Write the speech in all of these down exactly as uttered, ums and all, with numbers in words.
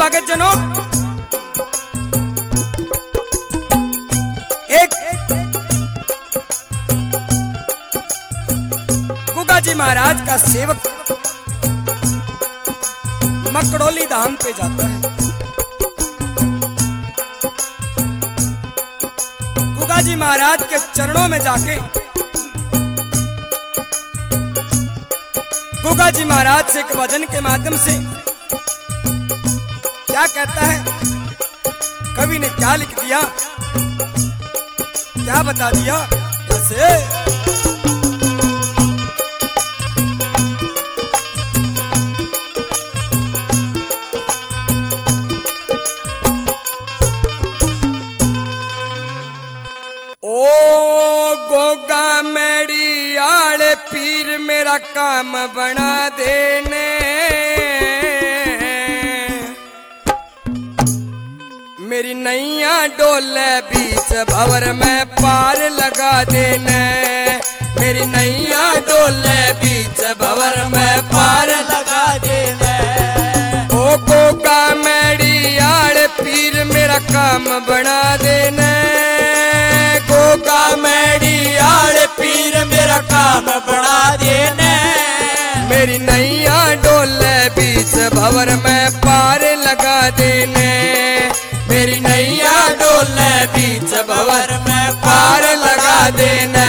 भागत जनों, एक गुगा जी महाराज का सेवक मकड़ोली धाम पे जाता है। गुगा जी महाराज के चरणों में जाके गुगा जी महाराज से एक भजन के माध्यम से क्या कहता है, कवि ने क्या लिख दिया, क्या बता दिया कैसे। पीर मेरा काम बना देने, मेरी नैया डोले बीच भंवर में पार लगा देने, मेरी नैया डोले बीच भंवर में पार लगा देने। ओ गोगा मेरी आड़ पीर मेरा काम बना देने, गोगा मेरी आड़ पीर मेरा काम बना देने, मेरी नैया डोले बीच भंवर में पार लगा देने, मेरी नैया डोले बीच भंवर में पार लगा देने।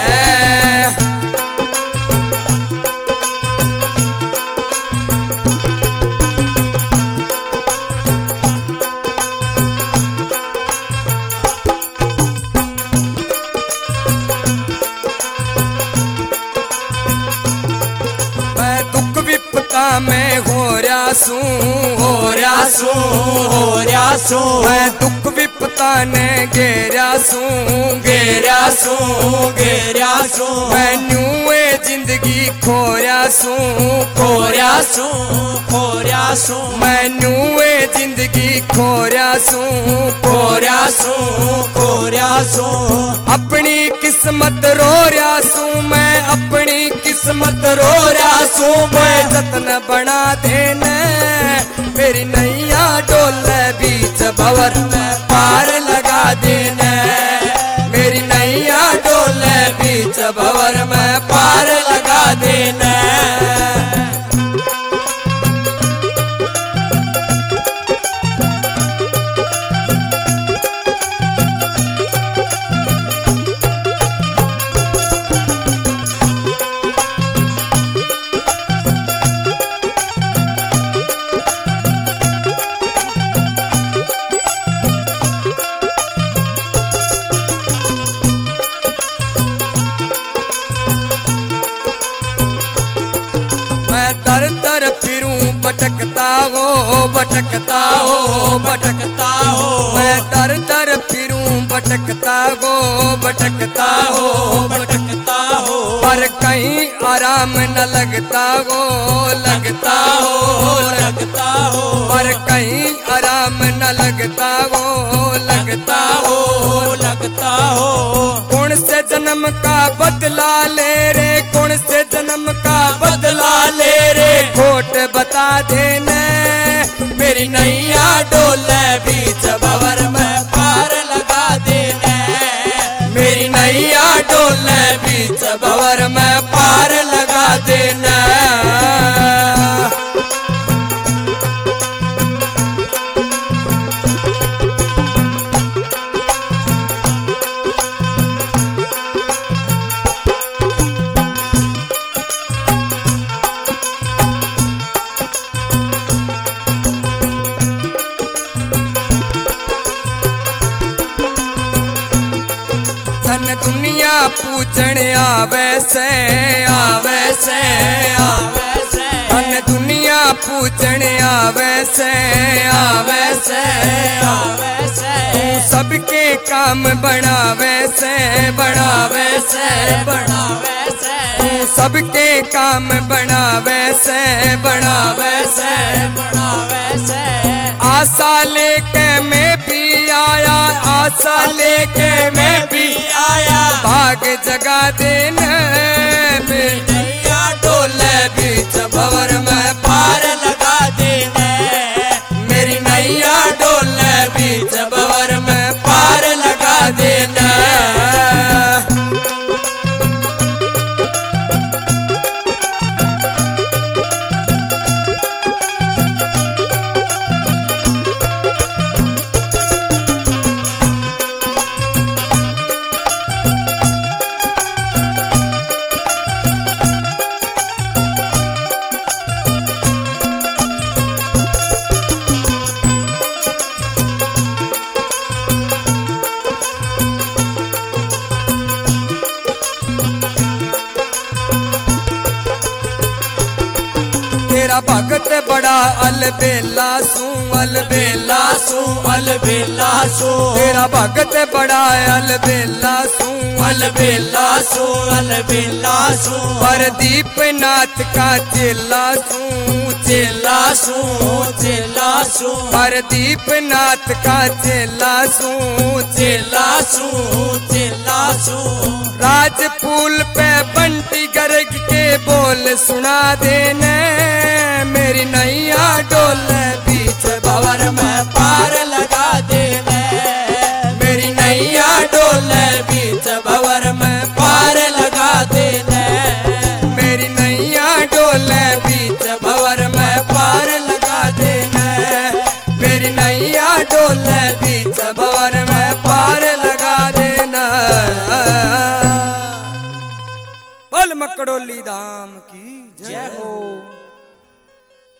मैं हो रयासू हो रयासू हो रयासू, मैं दुख विपता ने घेरासू घेरासू घेरासू, मैं न्यूए जिंदगी खोरासू खोरासू खोरासू, मैं न्यूए जिंदगी खोरासू खोरासू खोरासू, अपनी किस्मत रो रयासू मैं, अपनी किस्मत रो रयासू मैं, जतन बना देने, मेरी नैया डोले बीच भंवर में पार लगा देने, मेरी नैया डोले बीच भंवर में पार लगा देने। दर दर फिरूं भटकता हो भटकता हो भटकता हो, मैं दर दर फिरूं भटकता हो भटकता हो भटकता हो, पर कहीं आराम न लगता हो लगता हो लगता हो, पर कहीं आराम न लगता हो लगता हो लगता हो। कौन से जन्म का बदला ले रे, कौन से जन्म का बदला ले रे, खोट बता देने, मेरी नैया डोले बीच भंवर में पार लगा देने, मेरी नैया डोले बीच भंवर में पार लगा देने। दुनिया पूजन आवे से आवे से आवे से, धन दुनिया पूजन आवे से आवे से आवे से, सबके काम बनावे से बनावे से बनावे से, सबके काम बनावे से बनावे से बनावे से। आशा लेके मैं भी आया, आशा लेके मैं भी आया, भाग जगा देने, मेरी नैया डोले बीच भंवर में पार लगा देने, मेरी नैया भगत बड़ा अलबेला सू अलबेला सू अलबेला सू तेरा भगत बड़ा अलबेला सू अलबेला सू अलबेला सू परदीप नाथ का चेला सू चेला सू चेला सू परदीप नाथ का चेला सू चेला सू चेला सू राज फूल पे बंटी गर्ग के बोल सुना देने मेरी नैया डोले बीच भंवर में पार लगा देने मेरी नैया डोले बीच भंवर में पार लगा देने मेरी नैया डोले बीच भंवर में पार लगा देने मेरी नैया डोले